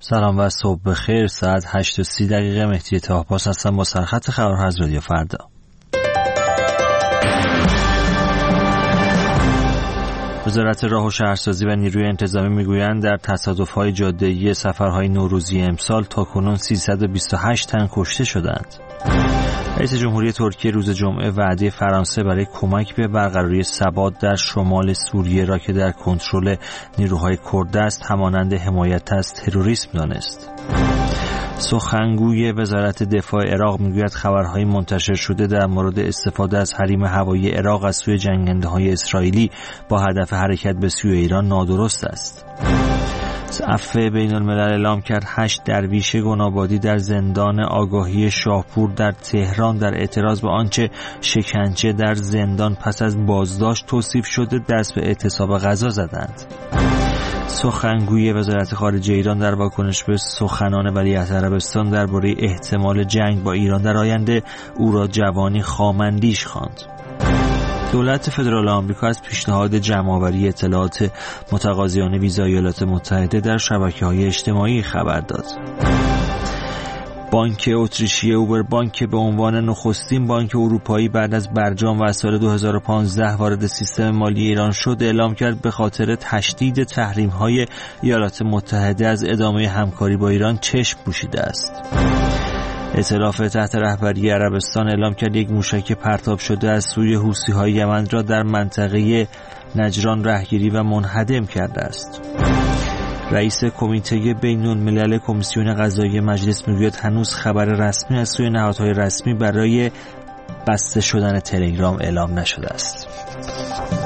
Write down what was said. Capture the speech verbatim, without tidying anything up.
سلام و صبح بخیر. ساعت هشت و سی دقیقه. مهدی طاهرپاس هستم با سرخط خبرها از رادیو فردا. وزارت راه و شهرسازی و نیروی انتظامی میگویند در تصادف‌های جاده‌ای سفرهای نوروزی امسال تاکنون سیصد و بیست و هشت تن کشته شدند. رئیس جمهوری ترکیه روز جمعه وعده فرانسه برای کمک به برقراری ثبات در شمال سوریه را که در کنترل نیروهای کرد است همانند حمایت از تروریسم دانست. سخنگوی وزارت دفاع عراق میگوید خبرهای منتشر شده در مورد استفاده از حریم هوایی عراق از سوی جنگنده‌های اسرائیلی با هدف حرکت به سوی ایران نادرست است. عفو بین الملل اعلام کرد هشت درویش گنابادی در زندان آگاهی شاهپور در تهران در اعتراض به آنچه شکنجه در زندان پس از بازداشت توصیف شده دست به اعتصاب غذا زدند. سخنگوی وزارت خارجه ایران در واکنش به سخنان ولیعهد عربستان درباره احتمال جنگ با ایران در آینده او را جوانی خامندیش خواند. دولت فدرال آمریکا از پیشنهاد جمع‌آوری اطلاعات متقاضیان ویزای ایالات متحده در شبکه‌های اجتماعی خبر داد. بانک اتریشی اوبر بانک که به عنوان نخستین بانک اروپایی بعد از برجام و سال دو هزار و پانزده وارد سیستم مالی ایران شد اعلام کرد به خاطر تشدید تحریم‌های ایالات متحده از ادامه همکاری با ایران چشم پوشیده است. ائتلاف تحت رهبری عربستان اعلام کرد یک موشک پرتاب شده از سوی حوثی‌های یمن را در منطقه نجران رهگیری و منهدم کرده است. رئیس کمیته بین‌الملل کمیسیون قضایی مجلس میگوید هنوز خبر رسمی از سوی نهادهای رسمی برای بسته شدن تلگرام اعلام نشده است.